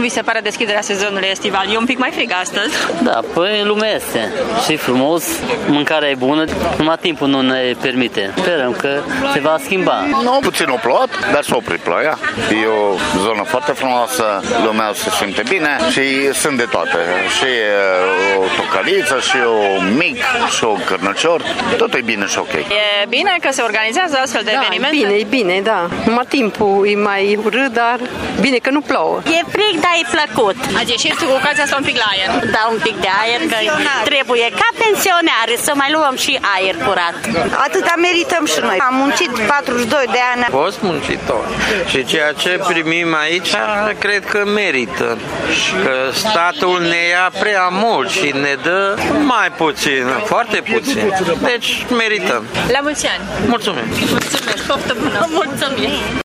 vi se pare deschiderea sezonului estival? E un pic mai frig astăzi. Da, păi lumea este și frumos, mâncarea e bună, numai timpul nu ne permite. Sperăm că se va schimba. Puțin o plouat, dar s-a oprit ploaia. E o zonă foarte frumoasă, lumea se simte bine și sunt de toate. Și o tocaliță, și o mic, și o cărnăcior. Tot e bine și ok. E bine că se organizează astfel de evenimente? Bine, e bine, da. Numai timpul e mai urât, dar bine că nu plouă. E frig, dar e plăcut. Ați ieșit cu ocazia asta un pic la aer? Da, un pic de aer, că trebuie ca pensionari să mai luăm și aer curat. Atâta merităm și noi. Am muncit 42 de ani. Fost muncitor și ceea ce primim aici cred că merită. Că statul ne ia prea mult și ne dă mai puțin, foarte puțin. Deci merităm. La mulți ani! Mulțumim! Mulțumesc! Poftă bună! Mulțumim!